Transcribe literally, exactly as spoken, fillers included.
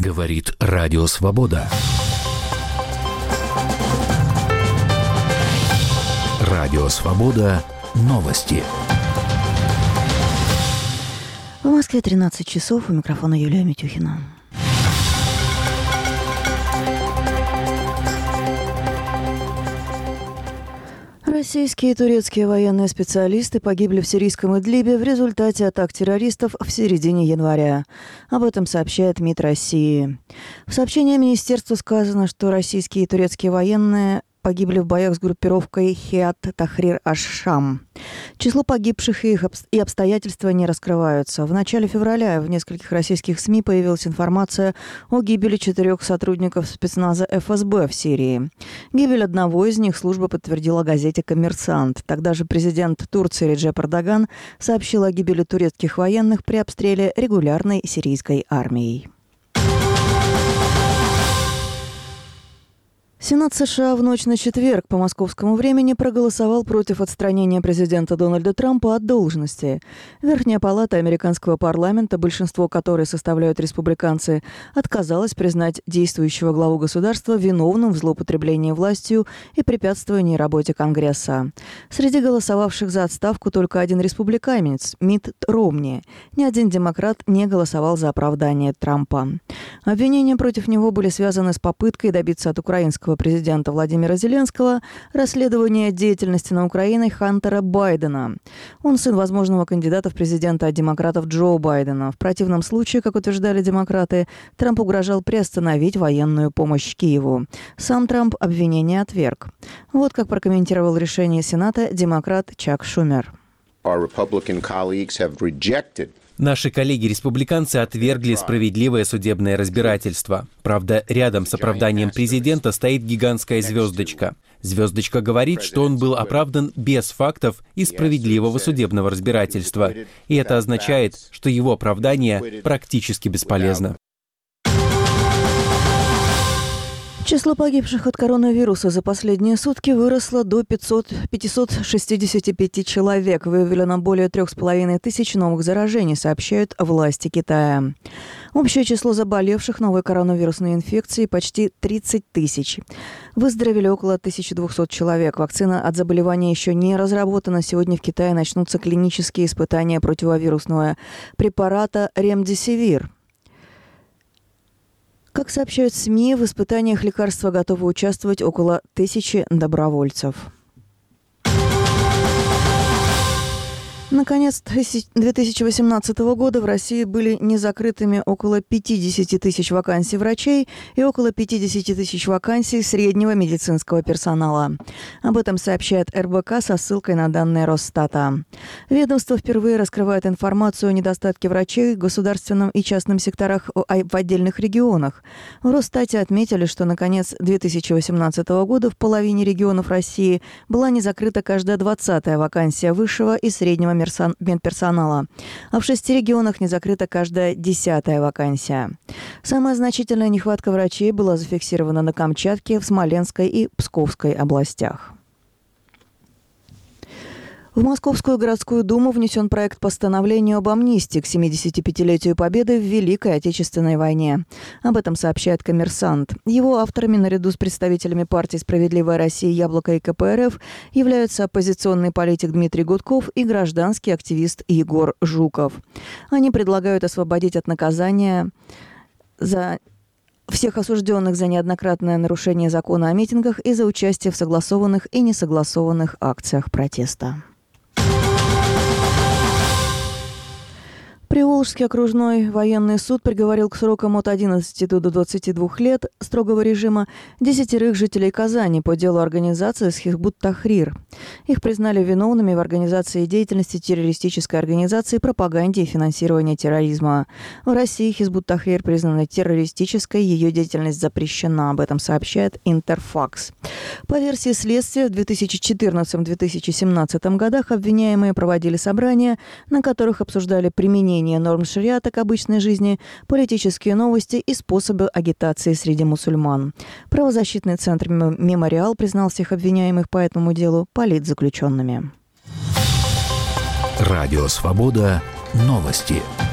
Говорит Радио Свобода. Радио Свобода. Новости. В Москве тринадцать часов. У микрофона Юлия Митюхина. Российские и турецкие военные специалисты погибли в сирийском Идлибе в результате атак террористов в середине января. Об этом сообщает МИД России. В сообщении министерства сказано, что российские и турецкие военные погибли в боях с группировкой Хеат Тахрир аш-Шам. Число погибших и их и обстоятельства не раскрываются. В начале февраля в нескольких российских СМИ появилась информация о гибели четырех сотрудников спецназа эф эс бэ в Сирии. Гибель одного из них служба подтвердила газете «Коммерсант». Тогда же президент Турции Реджеп Эрдоган сообщил о гибели турецких военных при обстреле регулярной сирийской армией. Сенат США в ночь на четверг по московскому времени проголосовал против отстранения президента Дональда Трампа от должности. Верхняя палата американского парламента, большинство которой составляют республиканцы, отказалась признать действующего главу государства виновным в злоупотреблении властью и препятствовании работе Конгресса. Среди голосовавших за отставку только один республиканец – Митт Ромни. Ни один демократ не голосовал за оправдание Трампа. Обвинения против него были связаны с попыткой добиться от украинского президента Владимира Зеленского расследования деятельности на Украине Хантера Байдена. Он сын возможного кандидата в президенты от демократов Джо Байдена. В противном случае, как утверждали демократы, Трамп угрожал приостановить военную помощь Киеву. Сам Трамп обвинение отверг. Вот как прокомментировал решение Сената демократ Чак Шумер. Наши коллеги-республиканцы отвергли справедливое судебное разбирательство. Правда, рядом с оправданием президента стоит гигантская звездочка. Звездочка говорит, что он был оправдан без фактов и справедливого судебного разбирательства. И это означает, что его оправдание практически бесполезно. Число погибших от коронавируса за последние сутки выросло до пятисот шестидесяти пяти человек. Выявлено более трех с половиной тысяч новых заражений, сообщают власти Китая. Общее число заболевших новой коронавирусной инфекцией почти тридцать тысяч. Выздоровели около тысячи двухсот человек. Вакцина от заболевания еще не разработана. Сегодня в Китае начнутся клинические испытания противовирусного препарата ремдесивир. Как сообщают СМИ, в испытаниях лекарства готовы участвовать около тысячи добровольцев. Наконец, две тысячи восемнадцатого года в России были незакрытыми около пятьдесят тысяч вакансий врачей и около пятьдесят тысяч вакансий среднего медицинского персонала. Об этом сообщает эр бэ ка со ссылкой на данные Росстата. Ведомство впервые раскрывает информацию о недостатке врачей в государственном и частном секторах в отдельных регионах. В Росстате отметили, что на конец две тысячи восемнадцатого года в половине регионов России была не закрыта каждая двадцатая вакансия высшего и среднего медперсонала, а в шести регионах не закрыта каждая десятая вакансия. Самая значительная нехватка врачей была зафиксирована на Камчатке, в Смоленской и Псковской областях. В Московскую городскую думу внесен проект постановления об амнистии к семидесятипятилетию Победы в Великой Отечественной войне. Об этом сообщает «Коммерсант». Его авторами, наряду с представителями партии «Справедливая Россия», «Яблоко» и ка пэ эр эф, являются оппозиционный политик Дмитрий Гудков и гражданский активист Егор Жуков. Они предлагают освободить от наказания за всех осужденных за неоднократное нарушение закона о митингах и за участие в согласованных и несогласованных акциях протеста. Приволжский окружной военный суд приговорил к срокам от одиннадцати до двадцати двух лет строгого режима десятерых жителей Казани по делу организации Хизбут Тахрир. Их признали виновными в организации деятельности террористической организации, пропаганде и финансировании терроризма. В России Хизбут Тахрир признана террористической, ее деятельность запрещена. Об этом сообщает Интерфакс. По версии следствия, в две тысячи четырнадцатом — две тысячи семнадцатом годах обвиняемые проводили собрания, на которых обсуждали применение норм шариата к обычной жизни, политические новости и способы агитации среди мусульман. Правозащитный центр «Мемориал» признал всех обвиняемых по этому делу политзаключенными. Радио «Свобода». Новости.